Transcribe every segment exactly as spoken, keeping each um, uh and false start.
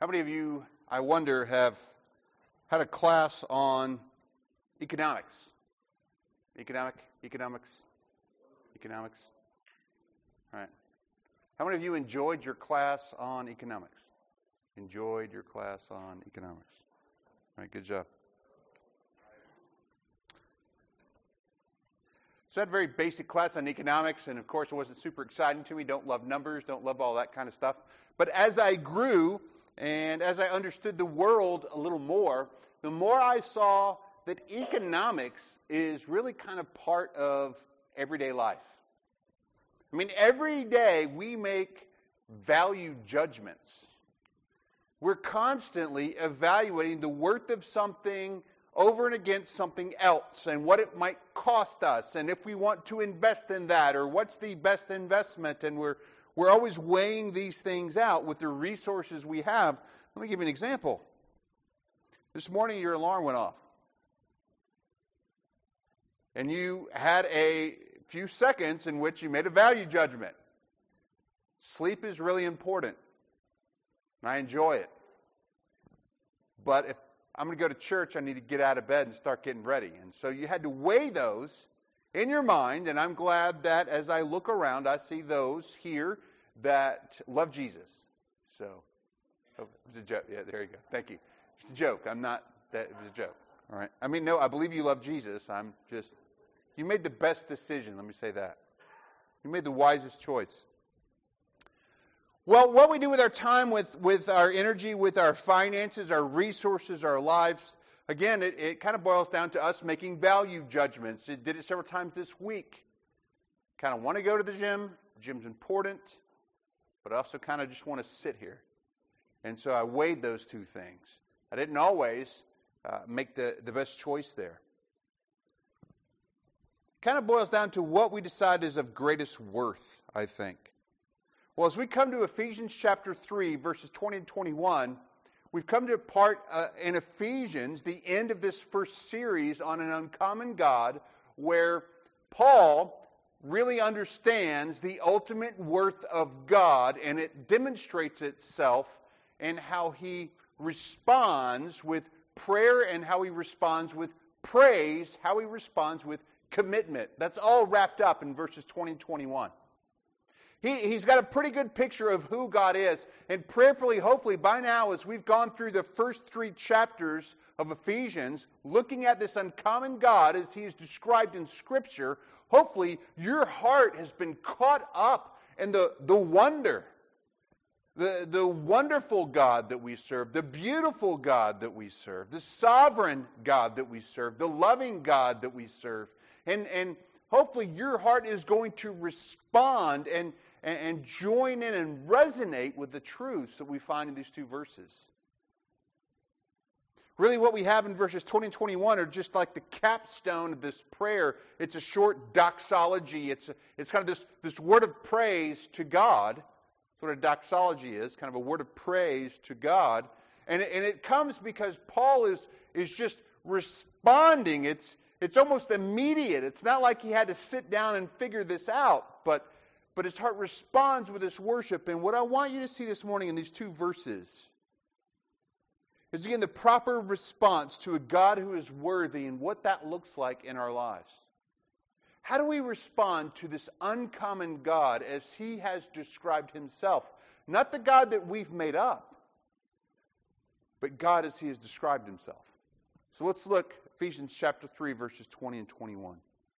How many of you, I wonder, have had a class on economics? Economic, economics, economics. All right. How many of you enjoyed your class on economics? Enjoyed your class on economics. All right, good job. So I had a very basic class on economics, and of course it wasn't super exciting to me. Don't love numbers, don't love all that kind of stuff. But as I grew and as I understood the world a little more, the more I saw that economics is really kind of part of everyday life. I mean, every day we make value judgments. We're constantly evaluating the worth of something over and against something else and what it might cost us and if we want to invest in that or what's the best investment, and we're we're always weighing these things out with the resources we have. Let me give you an example. This morning your alarm went off and you had a few seconds in which you made a value judgment. Sleep is really important and I enjoy it, but if I'm going to go to church, I need to get out of bed and start getting ready. And so you had to weigh those in your mind, and I'm glad that as I look around, I see those here that love Jesus. So, oh, it was a joke. Yeah, there you go. Thank you. It's a joke. I'm not, that it was a joke. All right. I mean, no, I believe you love Jesus. I'm just, you made the best decision, let me say that. You made the wisest choice. Well, what we do with our time, with, with our energy, with our finances, our resources, our lives, again, it, it kind of boils down to us making value judgments. It did it several times this week. Kind of want to go to the gym. The gym's important, but I also kind of just want to sit here. And so I weighed those two things. I didn't always uh, make the, the best choice there. Kind of boils down to what we decide is of greatest worth, I think. Well, as we come to Ephesians chapter three, verses twenty and twenty-one, we've come to a part uh, in Ephesians, the end of this first series on an uncommon God, where Paul really understands the ultimate worth of God, and it demonstrates itself in how he responds with prayer and how he responds with praise, how he responds with commitment. That's all wrapped up in verses twenty and twenty-one. He, he's got a pretty good picture of who God is. And prayerfully, hopefully, by now, as we've gone through the first three chapters of Ephesians, looking at this uncommon God as he is described in Scripture, hopefully your heart has been caught up in the, the wonder, the, the wonderful God that we serve, the beautiful God that we serve, the sovereign God that we serve, the loving God that we serve. And, and hopefully your heart is going to respond and and join in and resonate with the truths that we find in these two verses. Really what we have in verses twenty and twenty-one are just like the capstone of this prayer. It's a short doxology. It's, a, it's kind of this, this word of praise to God. That's what a doxology is, kind of a word of praise to God. And it, and it comes because Paul is, is just responding. It's, it's almost immediate. It's not like he had to sit down and figure this out, but But his heart responds with this worship. And what I want you to see this morning in these two verses is, again, the proper response to a God who is worthy and what that looks like in our lives. How do we respond to this uncommon God as he has described himself? Not the God that we've made up, but God as he has described himself. So let's look, Ephesians chapter three, verses twenty and twenty-one.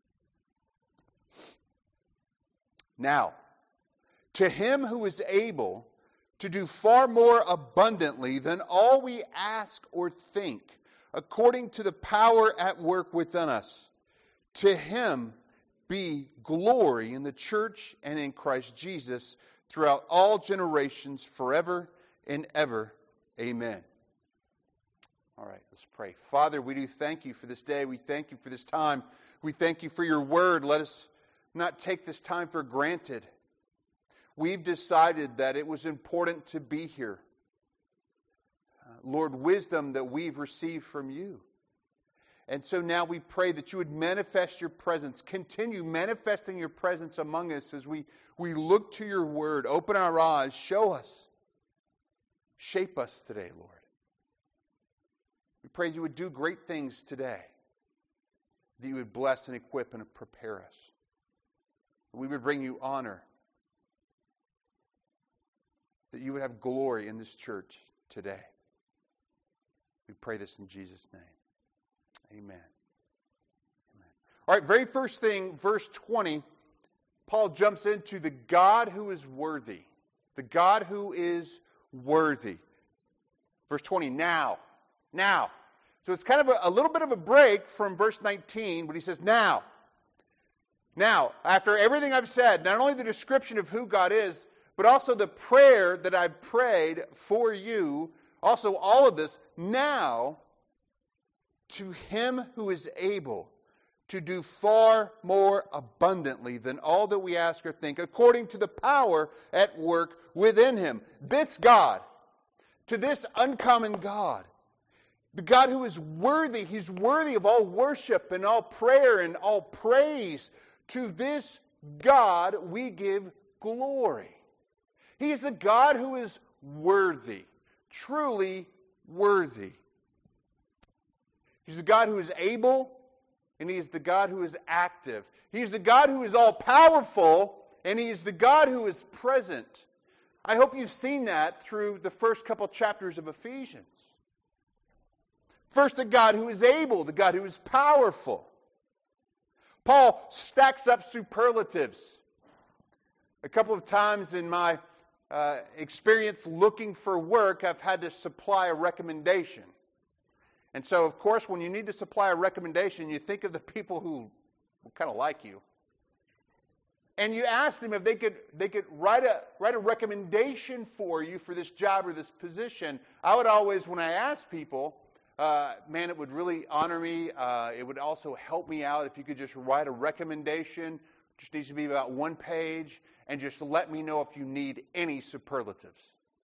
Now, to him who is able to do far more abundantly than all we ask or think, according to the power at work within us, to him be glory in the church and in Christ Jesus throughout all generations, forever and ever. Amen. All right, let's pray. Father, we do thank you for this day. We thank you for this time. We thank you for your word. Let us not take this time for granted. We've decided that it was important to be here. Uh, Lord, wisdom that we've received from you. And so now we pray that you would manifest your presence, continue manifesting your presence among us as we, we look to your word. Open our eyes, show us. shape us today, Lord. We pray you would do great things today, that you would bless and equip and prepare us. That we would bring you honor, that you would have glory in this church today. We pray this in Jesus' name. Amen. Amen. All right, very first thing, verse twenty, Paul jumps into the God who is worthy. The God who is worthy. Verse twenty, now. Now. So it's kind of a, a little bit of a break from verse nineteen, but he says, now. Now, after everything I've said, not only the description of who God is, but also the prayer that I've prayed for you, also all of this, now, to him who is able to do far more abundantly than all that we ask or think, according to the power at work within him. This God, to this uncommon God, the God who is worthy, he's worthy of all worship and all prayer and all praise. To this God we give glory. He is the God who is worthy, truly worthy. He's the God who is able, and he is the God who is active. He is the God who is all-powerful, and he is the God who is present. I hope you've seen that through the first couple chapters of Ephesians. First, the God who is able, the God who is powerful. Paul stacks up superlatives. A couple of times in my uh, experience looking for work, I've had to supply a recommendation. And so, of course, when you need to supply a recommendation, you think of the people who kind of like you. And you ask them if they could they could write a write a recommendation for you for this job or this position. I would always, when I ask people, uh, man, it would really honor me. Uh, it would also help me out if you could just write a recommendation. Just needs to be about one page, and just let me know if you need any superlatives.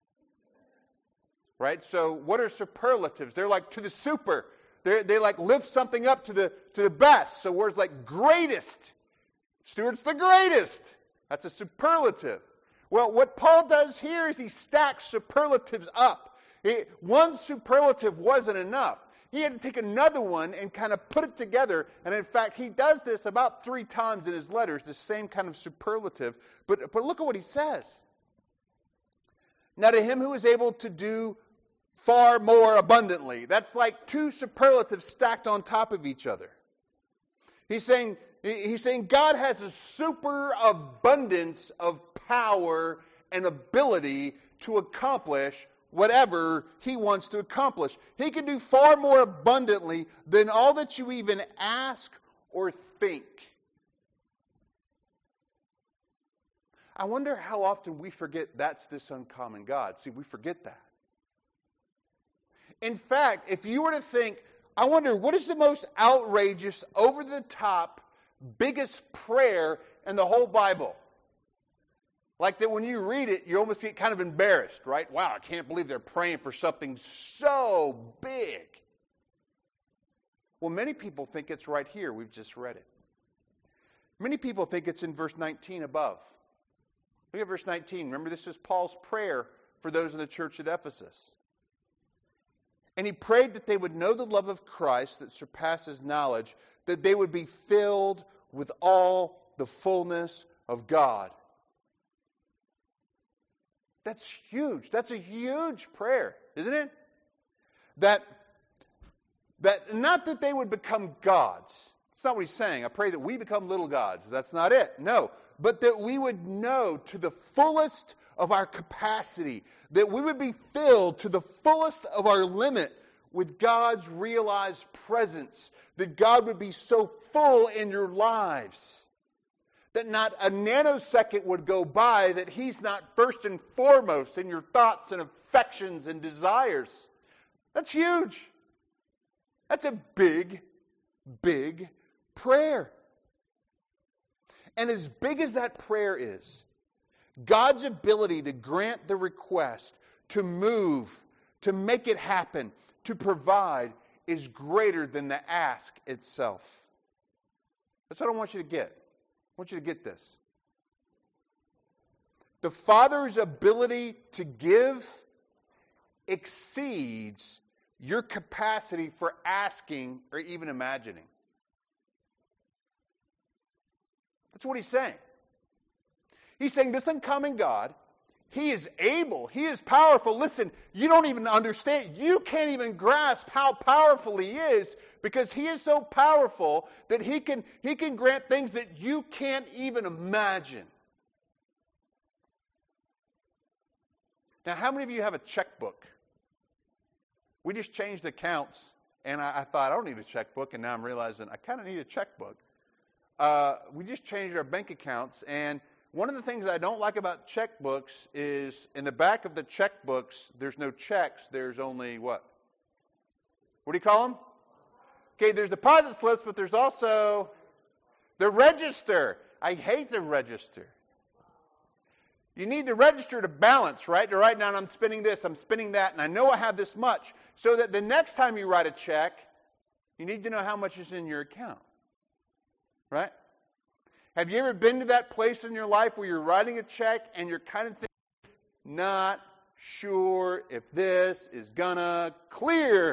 Right? So what are superlatives? They're like to the super. They they like lift something up to the to the best. So words like greatest. Stuart's the greatest. That's a superlative. Well, what Paul does here is he stacks superlatives up. It, one superlative wasn't enough. He had to take another one and kind of put it together. And in fact, he does this about three times in his letters, the same kind of superlative. But, but look at what he says. Now to him who is able to do far more abundantly. That's like two superlatives stacked on top of each other. He's saying, he's saying God has a superabundance of power and ability to accomplish whatever he wants to accomplish. He can do far more abundantly than all that you even ask or think. I wonder how often we forget that's this uncommon God. See, we forget that. In fact, if you were to think, I wonder what is the most outrageous, over-the-top, biggest prayer in the whole Bible? Like that when you read it, you almost get kind of embarrassed, right? Wow, I can't believe they're praying for something so big. Well, many people think it's right here. We've just read it. Many people think it's in verse nineteen above. Look at verse nineteen. Remember, this is Paul's prayer for those in the church at Ephesus. And he prayed that they would know the love of Christ that surpasses knowledge, that they would be filled with all the fullness of God. That's huge. That's a huge prayer, isn't it? That, that not that they would become gods. That's not what he's saying. I pray that we become little gods. That's not it. No. But that we would know to the fullest of our capacity, that we would be filled to the fullest of our limit with God's realized presence, that God would be so full in your lives that not a nanosecond would go by that he's not first and foremost in your thoughts and affections and desires. That's huge. That's a big, big prayer. And as big as that prayer is, God's ability to grant the request, to move, to make it happen, to provide, is greater than the ask itself. That's what I want you to get. I want you to get this. The Father's ability to give exceeds your capacity for asking or even imagining. That's what he's saying. He's saying this uncommon God, he is able, he is powerful. Listen, you don't even understand, you can't even grasp how powerful he is, because he is so powerful that he can, he can grant things that you can't even imagine. Now, how many of you have a checkbook? We just changed accounts, and I, I thought, I don't need a checkbook, and now I'm realizing I kind of need a checkbook. Uh, we just changed our bank accounts, and one of the things I don't like about checkbooks is in the back of the checkbooks, there's no checks. There's only what? What do you call them? Okay, there's deposit slips, but there's also the register. I hate the register. You need the register to balance, right? To write down, I'm spending this, I'm spending that, and I know I have this much. So that the next time you write a check, you need to know how much is in your account. Right? Have you ever been to that place in your life where you're writing a check and you're kind of thinking, not sure if this is gonna clear?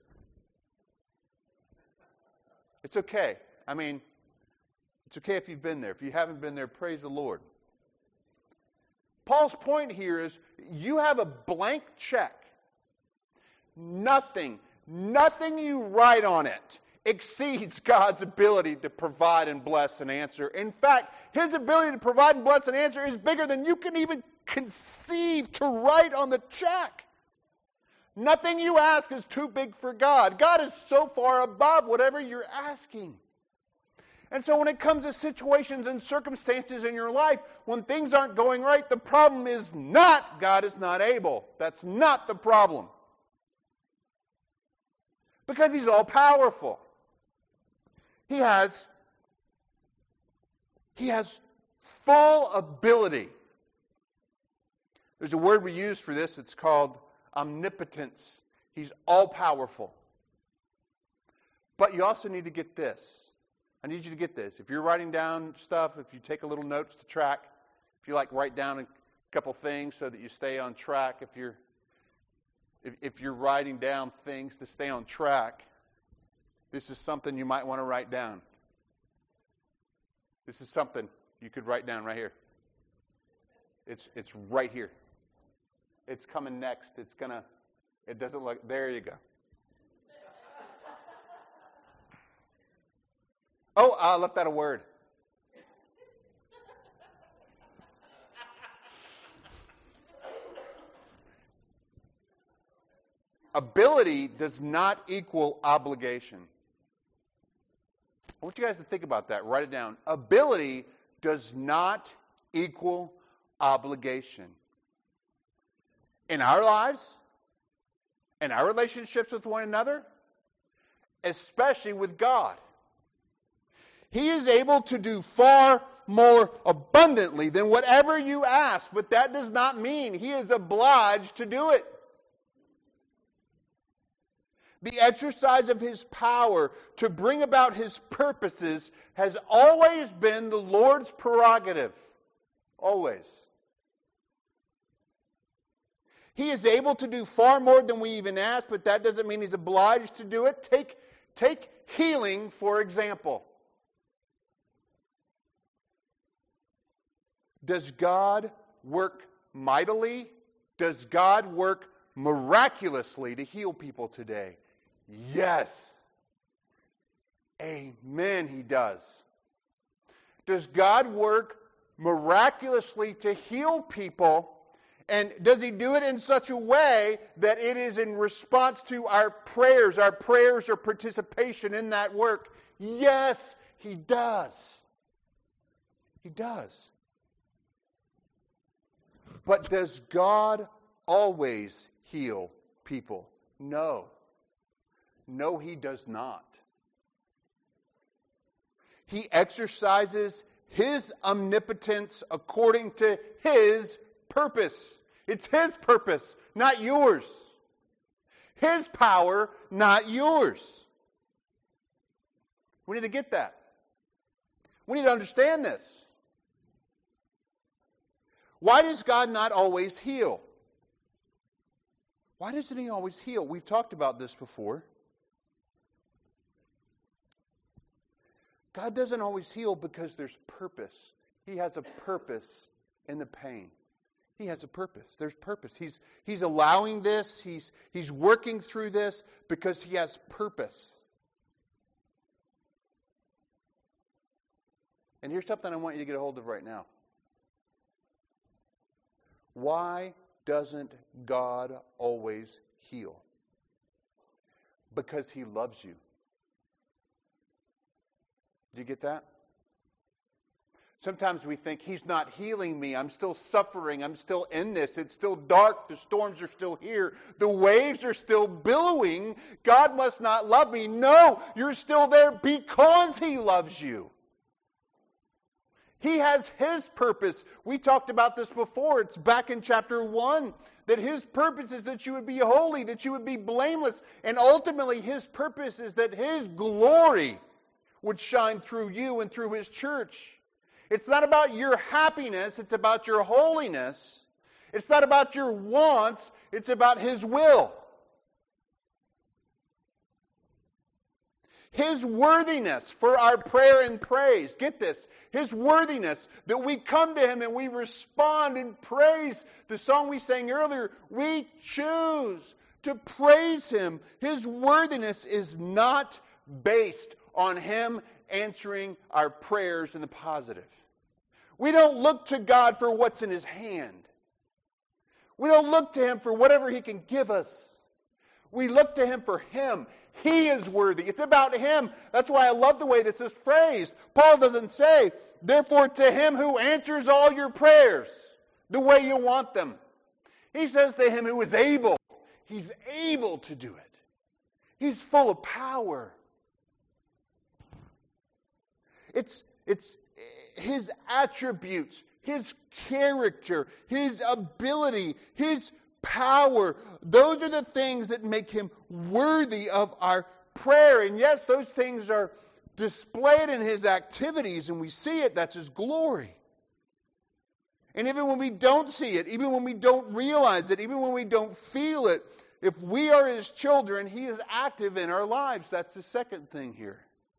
It's okay. I mean, it's okay if you've been there. If you haven't been there, praise the Lord. Paul's point here is you have a blank check. Nothing, nothing you write on it exceeds God's ability to provide and bless and answer. In fact, his ability to provide and bless and answer is bigger than you can even conceive to write on the check. Nothing you ask is too big for God. God is so far above whatever you're asking. And so when it comes to situations and circumstances in your life, when things aren't going right, the problem is not God is not able. That's not the problem. Because he's all powerful. He has, he has full ability. There's a word we use for this. It's called omnipotence. He's all powerful. But you also need to get this. I need you to get this. If you're writing down stuff, if you take a little notes to track, if you like write down a couple things so that you stay on track, if you're if, if you're writing down things to stay on track, this is something you might want to write down. This is something you could write down right here. It's it's right here. It's coming next. It's gonna. It doesn't look. There you go. Oh, I left out a word. Ability does not equal obligation. I want you guys to think about that. Write it down. Ability does not equal obligation. In our lives, in our relationships with one another, especially with God. He is able to do far more abundantly than whatever you ask, but that does not mean he is obliged to do it. The exercise of his power to bring about his purposes has always been the Lord's prerogative. Always. He is able to do far more than we even ask, but that doesn't mean he's obliged to do it. Take, take healing, for example. Does God work mightily? Does God work miraculously to heal people today? Yes. Amen, he does. Does God work miraculously to heal people? And does he do it in such a way that it is in response to our prayers, our prayers or participation in that work? Yes, he does. He does. But does God always heal people? No. No, he does not. He exercises his omnipotence according to his purpose. It's his purpose, not yours. His power, not yours. We need to get that. We need to understand this. Why does God not always heal? Why doesn't He always heal? We've talked about this before. God doesn't always heal because there's purpose. He has a purpose in the pain. He has a purpose. There's purpose. He's, he's allowing this. He's, he's working through this because He has purpose. And here's something I want you to get a hold of right now. Why doesn't God always heal? Because He loves you. Do you get that? Sometimes we think He's not healing me. I'm still suffering. I'm still in this. It's still dark. The storms are still here. The waves are still billowing. God must not love me. No, you're still there because He loves you. He has His purpose. We talked about this before. It's back in chapter one. That His purpose is that you would be holy, that you would be blameless. And ultimately His purpose is that His glory would shine through you and through His church. It's not about your happiness, it's about your holiness. It's not about your wants, it's about His will. His worthiness for our prayer and praise. Get this. His worthiness that we come to Him and we respond in praise. The song we sang earlier, we choose to praise Him. His worthiness is not based on Him answering our prayers in the positive. We don't look to God for what's in His hand. We don't look to Him for whatever He can give us. We look to Him for Him. He is worthy. It's about Him. That's why I love the way this is phrased. Paul doesn't say, therefore to Him who answers all your prayers the way you want them. He says to Him who is able. He's able to do it. He's full of power. It's, it's His attributes, His character, His ability, His power. Those are the things that make Him worthy of our prayer. And yes, those things are displayed in His activities, and we see it. That's His glory. And even when we don't see it, even when we don't realize it, even when we don't feel it, if we are His children, He is active in our lives. That's the second thing here.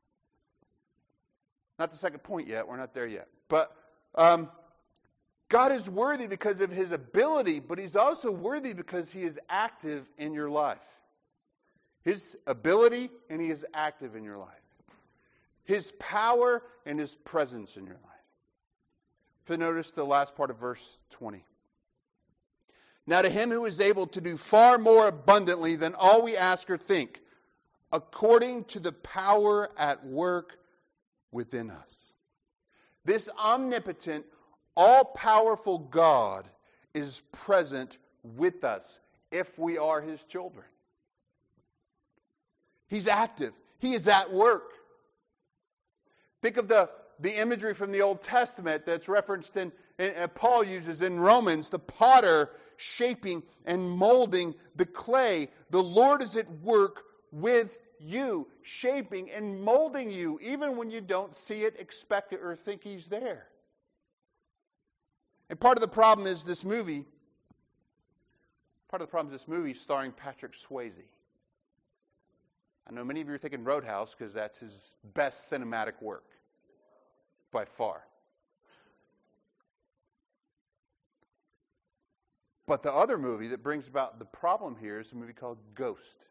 Not the second point yet. We're not there yet. But um, God is worthy because of His ability, but He's also worthy because He is active in your life. His ability, and He is active in your life. His power and His presence in your life. So notice the last part of verse twenty. Now to Him who is able to do far more abundantly than all we ask or think, according to the power at work within us. This omnipotent, all-powerful God is present with us if we are His children. He's active. He is at work. Think of the, the imagery from the Old Testament that's referenced in, in uh, Paul uses in Romans, the potter shaping and molding the clay. The Lord is at work with you, shaping and molding you, even when you don't see it, expect it, or think He's there. And part of the problem is this movie, part of the problem is this movie starring Patrick Swayze. I know many of you are thinking Roadhouse because that's his best cinematic work, by far. But the other movie that brings about the problem here is a movie called Ghost,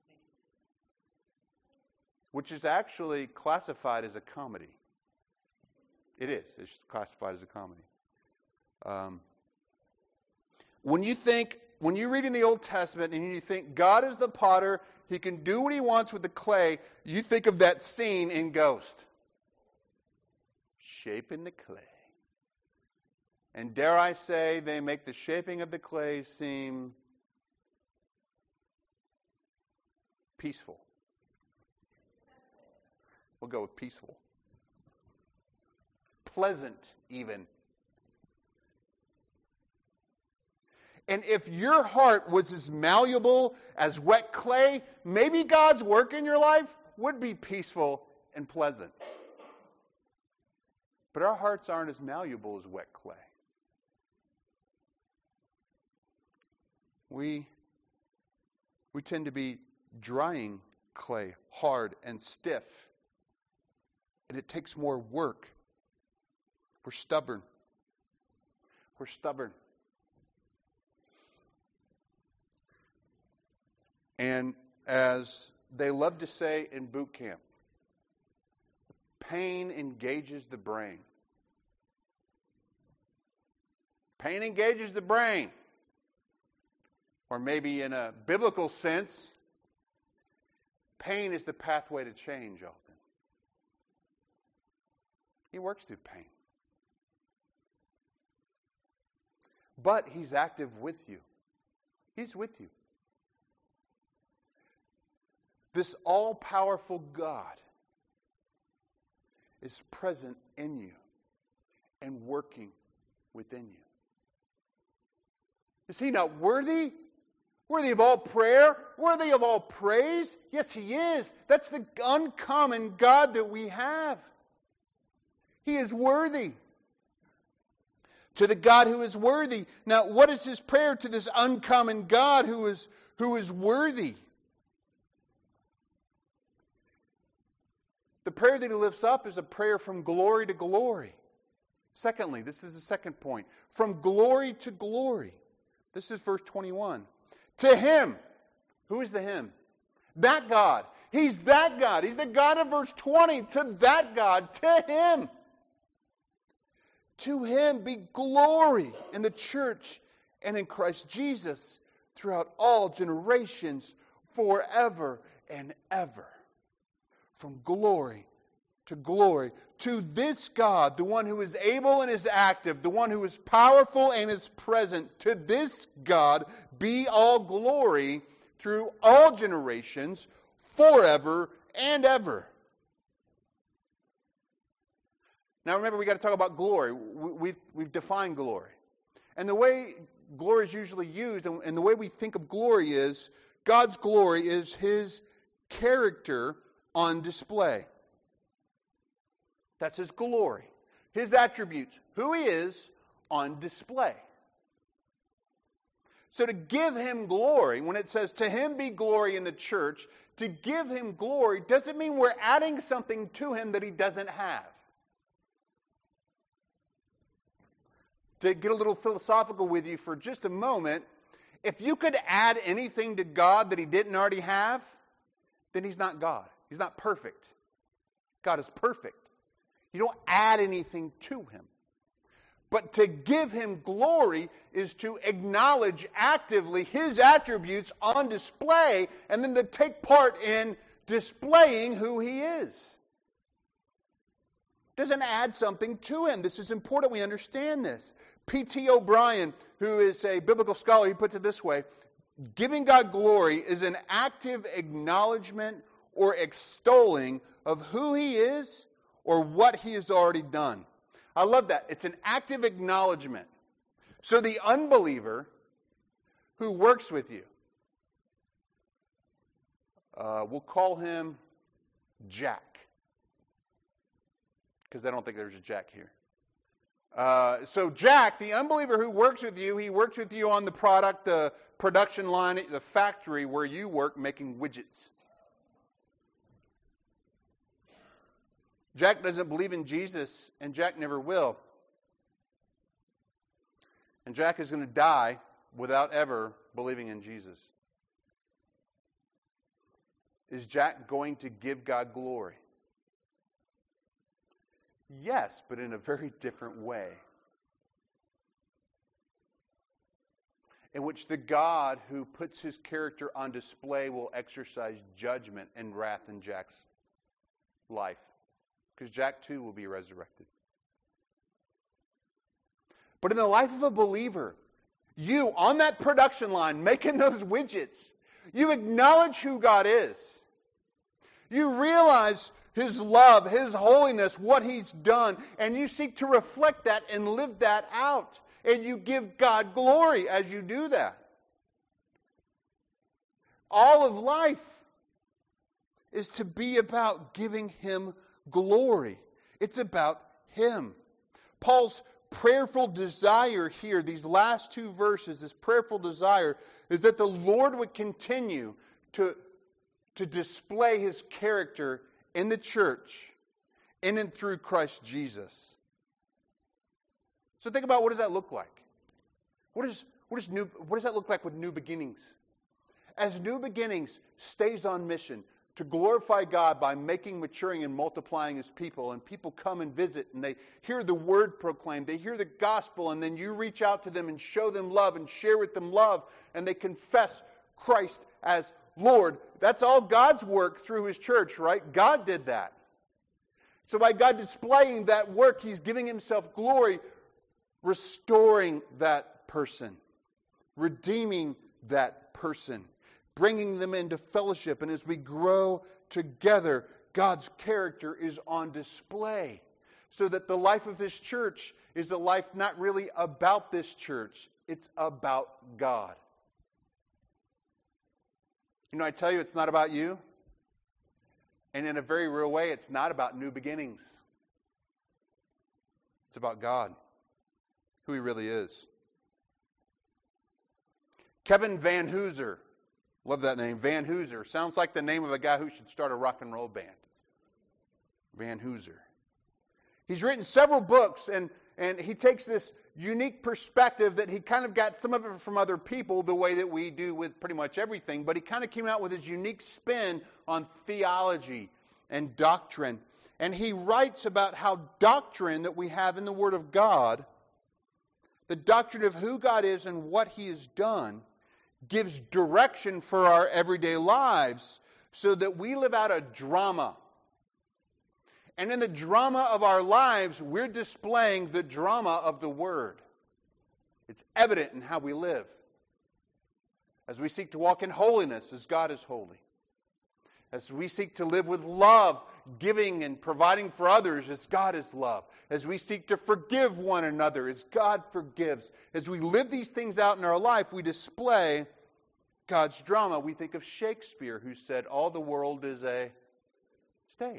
which is actually classified as a comedy. It is. It's classified as a comedy. Um, when you think, when you read in the Old Testament and you think God is the potter, He can do what He wants with the clay, you think of that scene in Ghost. Shaping the clay. And dare I say, they make the shaping of the clay seem peaceful. We'll go with peaceful. Pleasant, even. And if your heart was as malleable as wet clay, maybe God's work in your life would be peaceful and pleasant. But our hearts aren't as malleable as wet clay. We We tend to be drying clay, hard and stiff. And it takes more work. We're stubborn. We're stubborn. And as they love to say in boot camp, pain engages the brain. Pain engages the brain. Or maybe in a biblical sense, pain is the pathway to change often. He works through pain. But He's active with you. He's with you. This all-powerful God is present in you and working within you. Is He not worthy? Worthy of all prayer? Worthy of all praise? Yes, He is. That's the uncommon God that we have. He is worthy. To the God who is worthy. Now, what is his prayer to this uncommon God who is, who is worthy? The prayer that he lifts up is a prayer from glory to glory. Secondly, this is the second point. From glory to glory. This is verse twenty-one. To Him. Who is the Him? That God. He's that God. He's the God of verse twenty. To that God. To Him. To Him be glory in the church and in Christ Jesus throughout all generations, forever and ever. From glory to glory. To this God, the one who is able and is active, the one who is powerful and is present, to this God be all glory through all generations, forever and ever. Now remember, we've got to talk about glory. We've, we've defined glory. And the way glory is usually used, and the way we think of glory is, God's glory is His character on display. That's His glory. His attributes, who He is, on display. So to give Him glory, when it says, to Him be glory in the church, to give Him glory doesn't mean we're adding something to Him that He doesn't have. To get a little philosophical with you for just a moment, if you could add anything to God that He didn't already have, then He's not God. He's not perfect. God is perfect. You don't add anything to Him. But to give Him glory is to acknowledge actively His attributes on display, and then to take part in displaying who He is. Doesn't add something to Him. This is important we understand this. P T O'Brien, who is a biblical scholar, he puts it this way: giving God glory is an active acknowledgement or extolling of who He is or what He has already done. I love that. It's an active acknowledgement. So the unbeliever who works with you, uh, we'll call him Jack, because I don't think there's a Jack here. Uh, so Jack, the unbeliever who works with you, he works with you on the product, the production line, the factory where you work making widgets. Jack doesn't believe in Jesus, and Jack never will. And Jack is going to die without ever believing in Jesus. Is Jack going to give God glory? Yes, but in a very different way. In which the God who puts His character on display will exercise judgment and wrath in Jack's life. Because Jack too will be resurrected. But in the life of a believer, you on that production line making those widgets, you acknowledge who God is. You realize His love, His holiness, what He's done, and you seek to reflect that and live that out. And you give God glory as you do that. All of life is to be about giving Him glory. It's about Him. Paul's prayerful desire here, these last two verses, this prayerful desire, is that the Lord would continue to, to display His character in the church in and through Christ Jesus. So think about, what does that look like? What is, what is new, what does that look like with New Beginnings? As New Beginnings stays on mission to glorify God by making, maturing, and multiplying His people, and people come and visit, and they hear the Word proclaimed, they hear the gospel, and then you reach out to them and show them love and share with them love, and they confess Christ as Lord. That's all God's work through His church, right? God did that. So by God displaying that work, He's giving Himself glory, restoring that person, redeeming that person, bringing them into fellowship. And as we grow together, God's character is on display. So that the life of this church is a life not really about this church. It's about God. You know, I tell you, it's not about you. And in a very real way, it's not about New Beginnings. It's about God, who He really is. Kevin Van Hooser. Love that name, Van Hooser. Sounds like the name of a guy who should start a rock and roll band. Van Hooser. He's written several books, and, and he takes this unique perspective that he kind of got some of it from other people, the way that we do with pretty much everything, but he kind of came out with his unique spin on theology and doctrine. And he writes about how doctrine that we have in the Word of God, the doctrine of who God is and what He has done, gives direction for our everyday lives so that we live out a drama. And in the drama of our lives, we're displaying the drama of the Word. It's evident in how we live. As we seek to walk in holiness as God is holy. As we seek to live with love, giving and providing for others as God is love. As we seek to forgive one another as God forgives. As we live these things out in our life, we display God's drama. We think of Shakespeare, who said, all the world is a stage.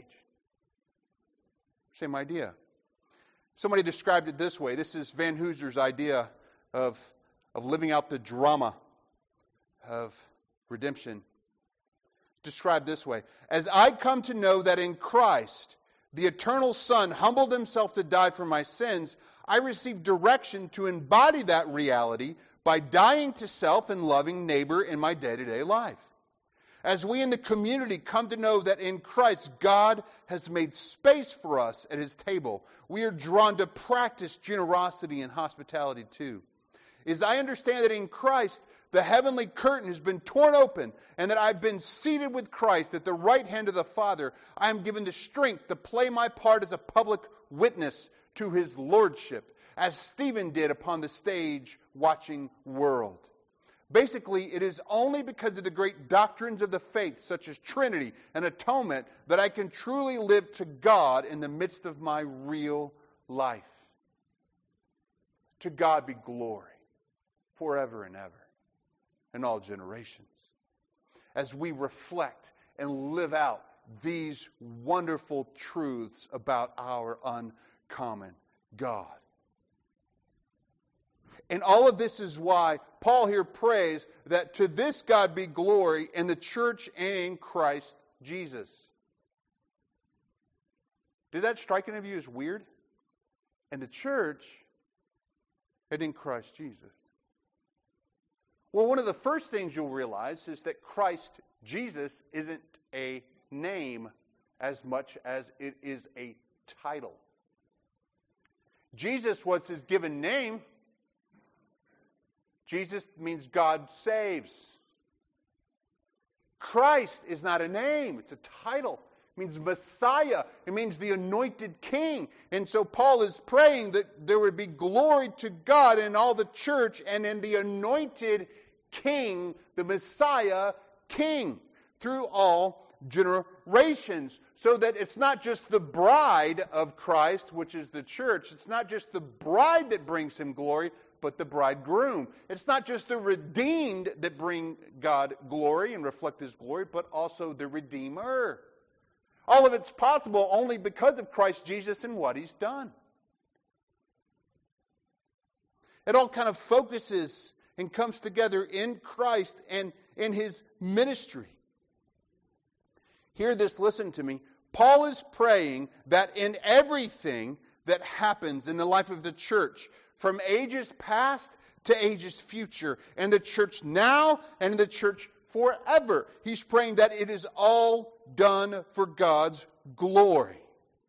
Same idea. Somebody described it this way. This is Van Hooser's idea of, of living out the drama of redemption. Described this way. As I come to know that in Christ, the eternal Son humbled Himself to die for my sins, I receive direction to embody that reality by dying to self and loving neighbor in my day-to-day life. As we in the community come to know that in Christ God has made space for us at His table, we are drawn to practice generosity and hospitality too. As I understand that in Christ the heavenly curtain has been torn open and that I've been seated with Christ at the right hand of the Father, I am given the strength to play my part as a public witness to His Lordship, as Stephen did upon the stage watching world. Basically, it is only because of the great doctrines of the faith, such as Trinity and atonement, that I can truly live to God in the midst of my real life. To God be glory forever and ever, in all generations. As we reflect and live out these wonderful truths about our uncommon God. And all of this is why Paul here prays that to this God be glory in the church and in Christ Jesus. Did that strike any of you as weird? In the church and in Christ Jesus. Well, one of the first things you'll realize is that Christ Jesus isn't a name as much as it is a title. Jesus was His given name. Jesus means God saves. Christ is not a name, it's a title. It means Messiah. It means the anointed king. And so Paul is praying that there would be glory to God in all the church and in the anointed king, the Messiah king, through all generations. So that it's not just the bride of Christ, which is the church. It's not just the bride that brings Him glory, but the bridegroom. It's not just the redeemed that bring God glory and reflect His glory, but also the Redeemer. All of it's possible only because of Christ Jesus and what He's done. It all kind of focuses and comes together in Christ and in His ministry. Hear this, listen to me. Paul is praying that in everything that happens in the life of the church, from ages past to ages future, and the church now and the church forever, he's praying that it is all done for God's glory.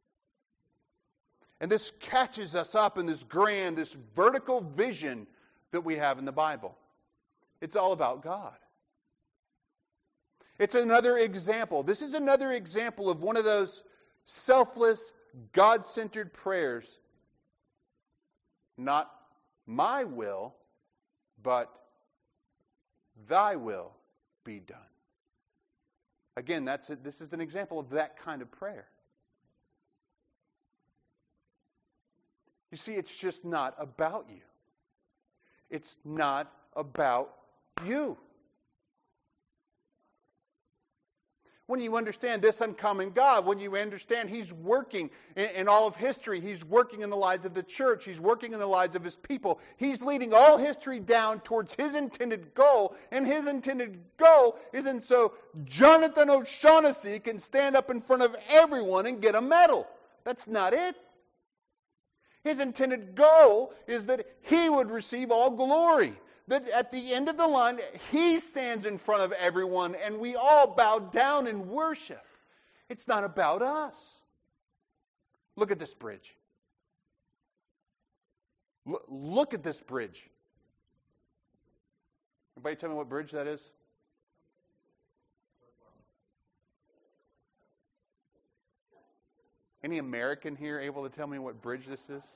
And this catches us up in this grand, this vertical vision that we have in the Bible. It's all about God. It's another example. This is another example of one of those selfless, God-centered prayers. Not my will, but thy will be done. Again, that's it. This is an example of that kind of prayer. You see, it's just not about you. It's not about you. When you understand this uncommon God, when you understand He's working in, in all of history, He's working in the lives of the church, He's working in the lives of His people, He's leading all history down towards His intended goal, and His intended goal isn't so Jonathan O'Shaughnessy can stand up in front of everyone and get a medal. That's not it. His intended goal is that He would receive all glory. That at the end of the line, He stands in front of everyone and we all bow down in worship. It's not about us. Look at this bridge. Look, look at this bridge. Anybody tell me what bridge that is? Any American here able to tell me what bridge this is?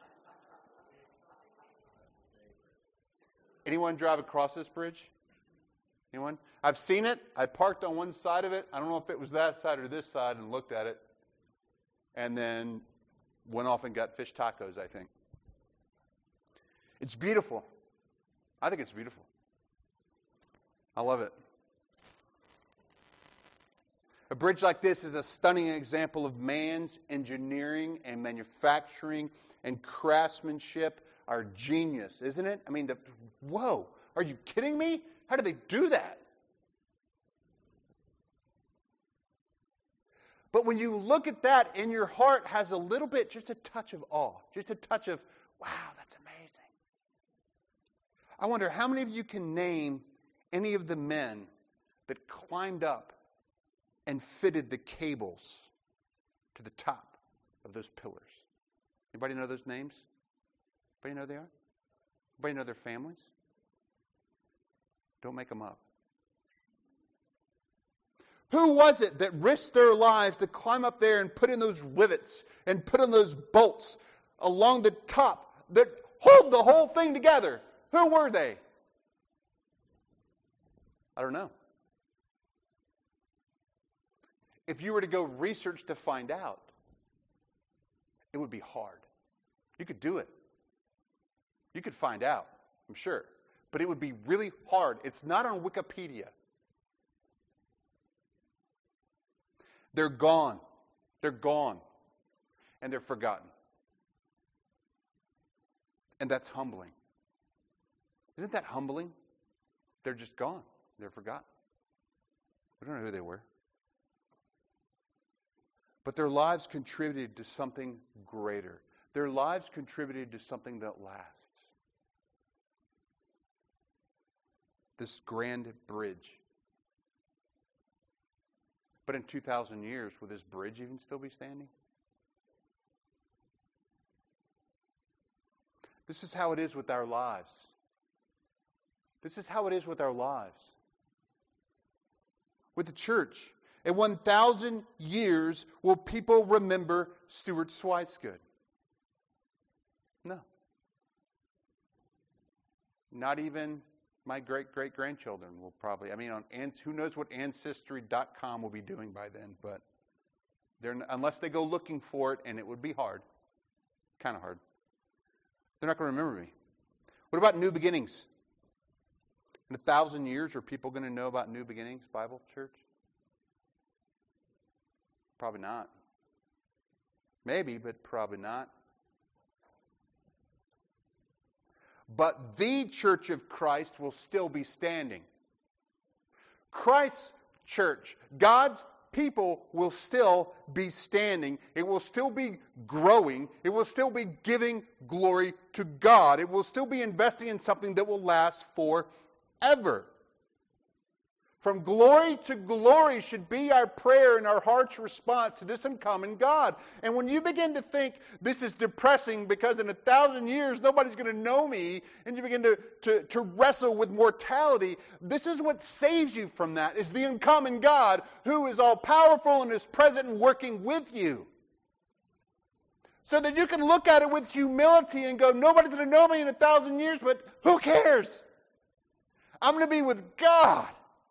Anyone drive across this bridge? Anyone? I've seen it. I parked on one side of it. I don't know if it was that side or this side and looked at it. And then went off and got fish tacos, I think. It's beautiful. I think it's beautiful. I love it. A bridge like this is a stunning example of man's engineering and manufacturing and craftsmanship. Our genius, isn't it? I mean, the, whoa, are you kidding me? How did they do that? But when you look at that, in your heart has a little bit, just a touch of awe, just a touch of, wow, that's amazing. I wonder how many of you can name any of the men that climbed up and fitted the cables to the top of those pillars? Anybody know those names? Anybody know who they are? Anybody know their families? Don't make them up. Who was it that risked their lives to climb up there and put in those rivets and put in those bolts along the top that hold the whole thing together? Who were they? I don't know. If you were to go research to find out, it would be hard. You could do it. You could find out, I'm sure. But it would be really hard. It's not on Wikipedia. They're gone. They're gone. And they're forgotten. And that's humbling. Isn't that humbling? They're just gone. They're forgotten. We don't know who they were. But their lives contributed to something greater. Their lives contributed to something that lasts. This grand bridge. But in two thousand years, will this bridge even still be standing? This is how it is with our lives. This is how it is with our lives. With the church. In one thousand years, will people remember Stuart Swicegood? No. Not even my great-great-grandchildren will probably. I mean, on who knows what Ancestry dot com will be doing by then, but they're, unless they go looking for it, and it would be hard, kind of hard, they're not going to remember me. What about New Beginnings? In a thousand years, are people going to know about New Beginnings Bible Church? Probably not. Maybe, but probably not. but the church of Christ will still be standing. Christ's church, God's people will still be standing. It will still be growing. It will still be giving glory to God. It will still be investing in something that will last forever. From glory to glory should be our prayer and our heart's response to this uncommon God. And when you begin to think this is depressing because in a thousand years nobody's going to know me, and you begin to, to, to wrestle with mortality, this is what saves you from that, is the uncommon God who is all powerful and is present and working with you. So that you can look at it with humility and go, nobody's going to know me in a thousand years, but who cares? I'm going to be with God.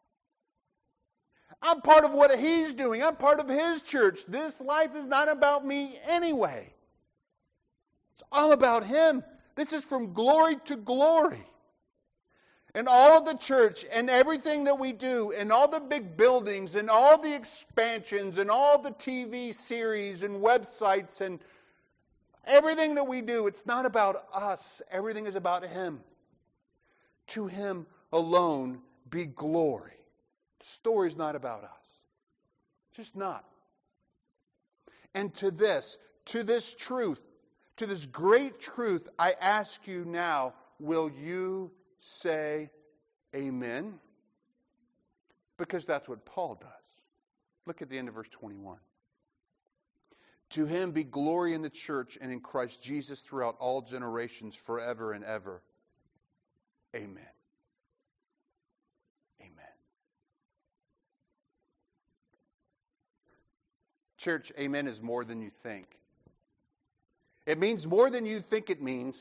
I'm part of what He's doing. I'm part of His church. This life is not about me anyway. It's all about Him. This is from glory to glory. And all of the church and everything that we do and all the big buildings and all the expansions and all the T V series and websites and everything that we do, it's not about us. Everything is about Him. To Him alone be glory. The story's not about us. Just not. And to this, to this truth, to this great truth, I ask you now, will you say amen? Because that's what Paul does. Look at the end of verse twenty-one. To Him be glory in the church and in Christ Jesus throughout all generations, forever and ever. Amen. Church, amen is more than you think. It means more than you think it means.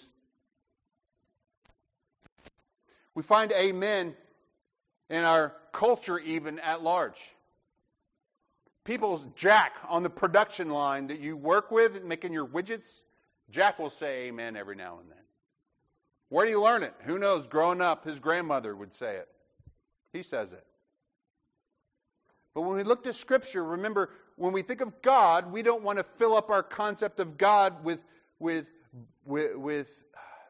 We find amen in our culture even at large. People's Jack on the production line that you work with, making your widgets, Jack will say amen every now and then. Where do you learn it? Who knows? Growing up, his grandmother would say it. He says it. But when we look to Scripture, remember, when we think of God, we don't want to fill up our concept of God with, with, with, with,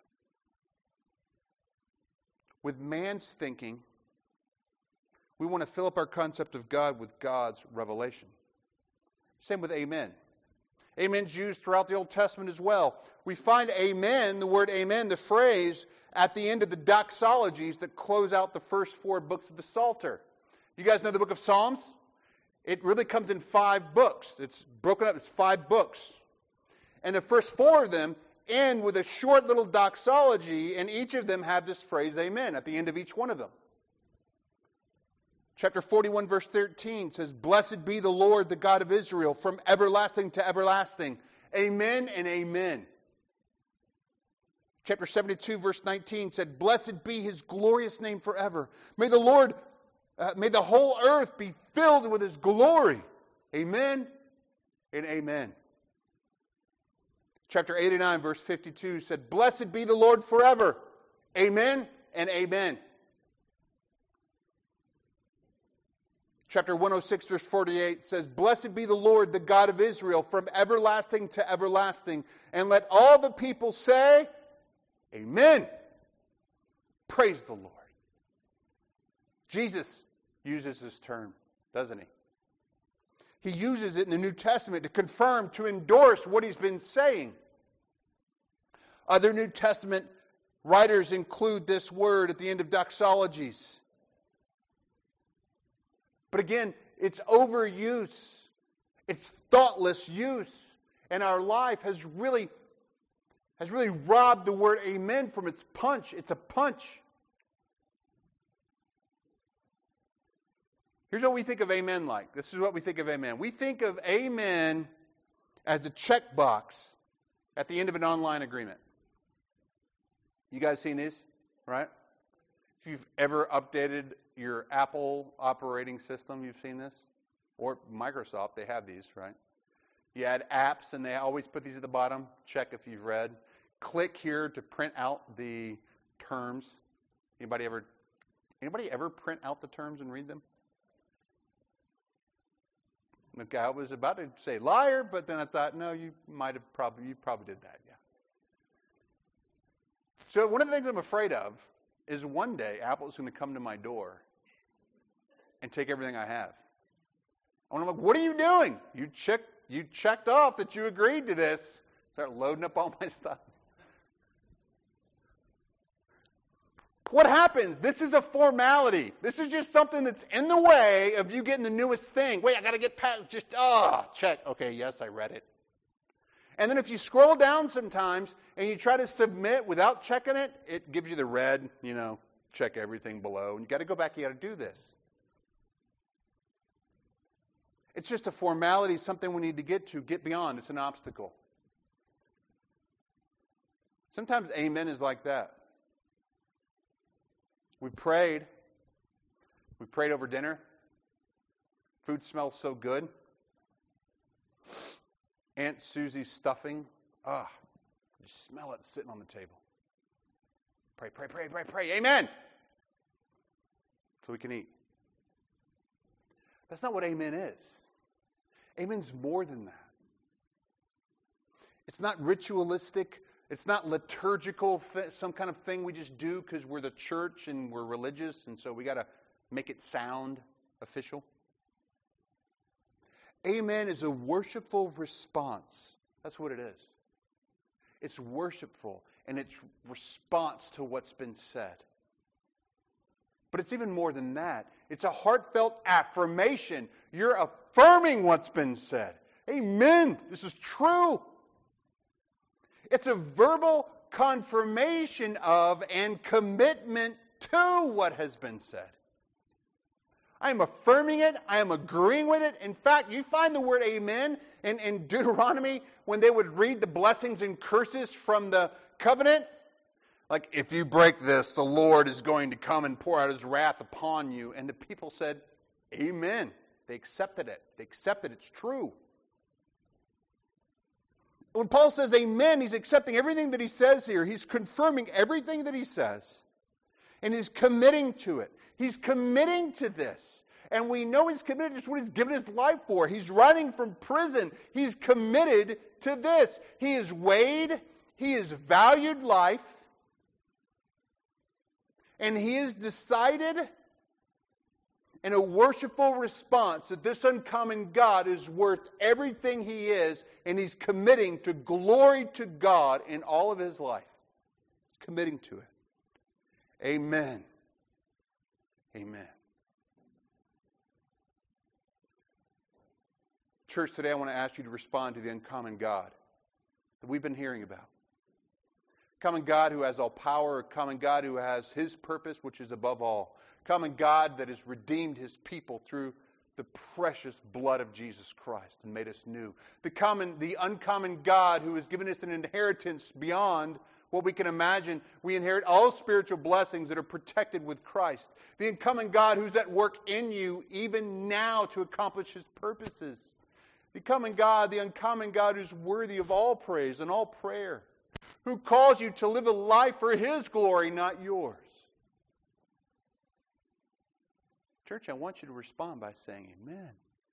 with man's thinking. We want to fill up our concept of God with God's revelation. Same with amen. Amen's used throughout the Old Testament as well. We find amen, the word amen, the phrase, at the end of the doxologies that close out the first four books of the Psalter. You guys know the book of Psalms? It really comes in five books. It's broken up. It's five books. And the first four of them end with a short little doxology, and each of them have this phrase, amen, at the end of each one of them. Chapter forty-one, verse thirteen says, Blessed be the Lord, the God of Israel, from everlasting to everlasting. Amen and amen. Chapter seventy-two, verse nineteen said, Blessed be His glorious name forever. May the Lord, uh, may the whole earth be filled with His glory. Amen and amen. Chapter eighty-nine, verse fifty-two said, Blessed be the Lord forever. Amen and amen. Chapter one oh six, verse forty-eight says, Blessed be the Lord, the God of Israel, from everlasting to everlasting. And let all the people say, Amen. Praise the Lord. Jesus uses this term, doesn't He? He uses it in the New Testament to confirm, to endorse what He's been saying. Other New Testament writers include this word at the end of doxologies. But again, it's overuse. It's thoughtless use. And our life has really, has really robbed the word amen from its punch. It's a punch. Here's what we think of amen like. This is what we think of amen. We think of amen as the checkbox at the end of an online agreement. You guys seen these, right? If you've ever updated your Apple operating system, you've seen this. Or Microsoft, they have these, right? You add apps, and they always put these at the bottom. Check if you've read. Click here to print out the terms. Anybody ever, anybody ever print out the terms and read them? Okay, I was about to say liar, but then I thought, no, you might have probably, you probably did that, yeah. So one of the things I'm afraid of is one day Apple's going to come to my door and take everything I have. And I'm like, what are you doing? You check, you checked off that you agreed to this. Start loading up all my stuff. What happens? This is a formality. This is just something that's in the way of you getting the newest thing. Wait, I got to get past, just, ah, oh, check. Okay, yes, I read it. And then if you scroll down sometimes and you try to submit without checking it, it gives you the red, you know, check everything below. And you got to go back, you got to do this. It's just a formality, something we need to get to, get beyond. It's an obstacle. Sometimes amen is like that. We prayed. We prayed over dinner. Food smells so good. Aunt Susie's stuffing. Ah, you smell it sitting on the table. Pray, pray, pray, pray, pray. Amen. So we can eat. That's not what amen is. Amen's more than that. It's not ritualistic. It's not liturgical, th- some kind of thing we just do because we're the church and we're religious, and so we got to make it sound official. Amen is a worshipful response. That's what it is. It's worshipful, and it's response to what's been said. But it's even more than that. It's a heartfelt affirmation. You're affirming what's been said. Amen. This is true. It's a verbal confirmation of and commitment to what has been said. I am affirming it. I am agreeing with it. In fact, you find the word amen in, in Deuteronomy when they would read the blessings and curses from the covenant. Like, if you break this, the Lord is going to come and pour out His wrath upon you. And the people said, amen. They accepted it. They accepted it's true. When Paul says amen, he's accepting everything that he says here. He's confirming everything that he says. And he's committing to it. He's committing to this. And we know he's committed to what he's given his life for. He's running from prison. He's committed to this. He has weighed, he has valued life. And he has decided in a worshipful response that this uncommon God is worth everything he is, and he's committing to glory to God in all of his life. He's committing to it. Amen. Amen. Church, today I want to ask you to respond to the uncommon God that we've been hearing about. Common God who has all power, a common God who has His purpose, which is above all. Common God that has redeemed His people through the precious blood of Jesus Christ and made us new. The common, the uncommon God who has given us an inheritance beyond what we can imagine. We inherit all spiritual blessings that are protected with Christ. The uncommon God who's at work in you even now to accomplish His purposes. The common God, the uncommon God who's worthy of all praise and all prayer. Who calls you to live a life for His glory, not yours. Church, I want you to respond by saying amen.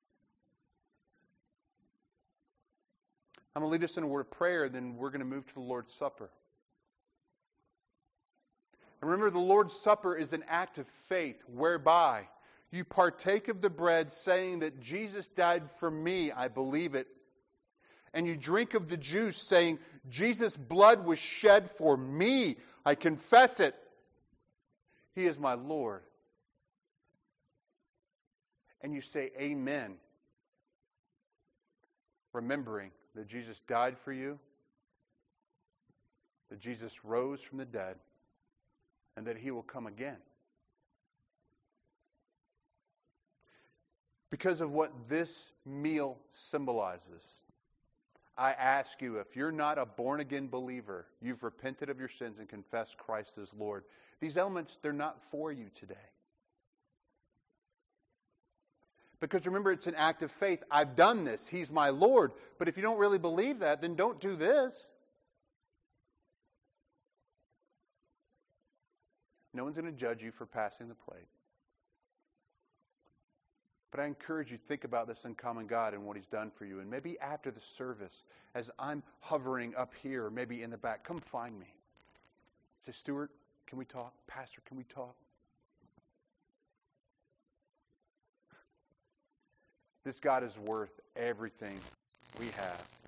I'm going to lead us in a word of prayer, then we're going to move to the Lord's Supper. And remember, the Lord's Supper is an act of faith whereby you partake of the bread saying that Jesus died for me, I believe it. And you drink of the juice saying, Jesus' blood was shed for me. I confess it. He is my Lord. And you say, amen. Remembering that Jesus died for you, that Jesus rose from the dead, and that He will come again. Because of what this meal symbolizes, I ask you, if you're not a born-again believer, you've repented of your sins and confessed Christ as Lord, these elements, they're not for you today. Because remember, it's an act of faith. I've done this. He's my Lord. But if you don't really believe that, then don't do this. No one's going to judge you for passing the plate. But I encourage you to think about this uncommon God and what He's done for you. And maybe after the service, as I'm hovering up here, maybe in the back, come find me. Say, Stuart, can we talk? Pastor, can we talk? This God is worth everything we have.